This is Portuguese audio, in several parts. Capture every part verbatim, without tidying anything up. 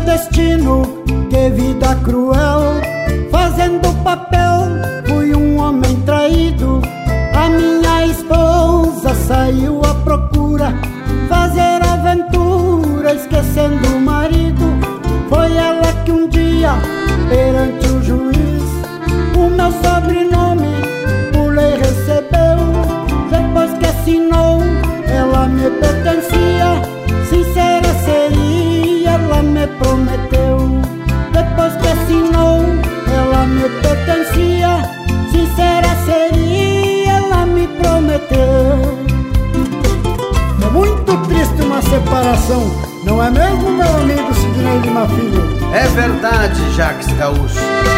destino, que vida cruel. Fazendo papel, fui um homem traído. A minha esposa saiu à procura, fazer aventura, esquecendo o marido. Foi ela que um dia, perante o juiz, o meu sobrenome por lei recebeu. Depois que assinou, ela me pertencia, sincera seria, ela me prometeu. Depois que assinou, ela me pertencia, sincera seria, ela me prometeu. É muito triste uma separação, não é mesmo, meu amigo Sidnei Lima Filho? É verdade, Jacques Gaúcho.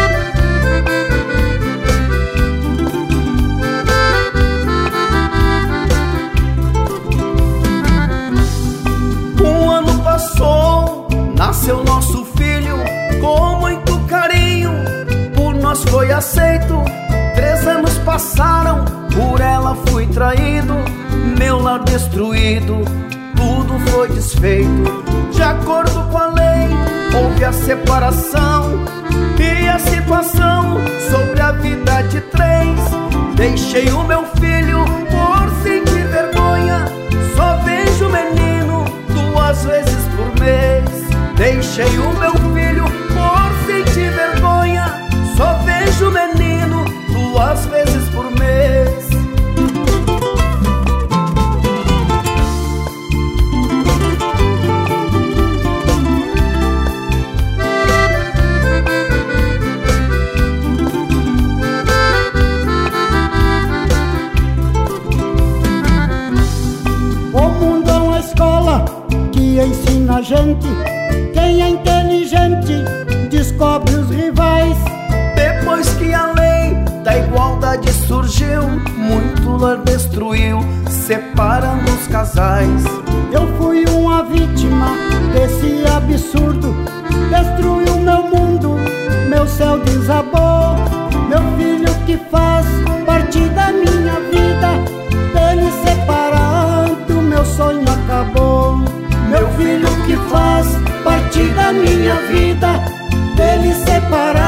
Um ano passou, nasceu nosso filho, com muito carinho, por nós foi aceito. Três anos passaram, por ela fui traído, meu lar destruído, tudo foi desfeito. De acordo com a lei, houve a separação e a situação sobre a vida de três. Deixei o meu filho por sentir vergonha, só vejo o menino duas vezes por mês. Deixei o meu filho por sentir vergonha, só vejo o menino duas vezes por mês. Ensina a gente, quem é inteligente descobre os rivais. Depois que a lei da igualdade surgiu, muito lar destruiu, separando os casais. Eu fui uma vítima desse absurdo, destruiu meu mundo, meu céu desabou. Meu filho que faz parte da minha vida, dele separado meu sonho acabou. Meu filho que faz parte da minha vida, dele separado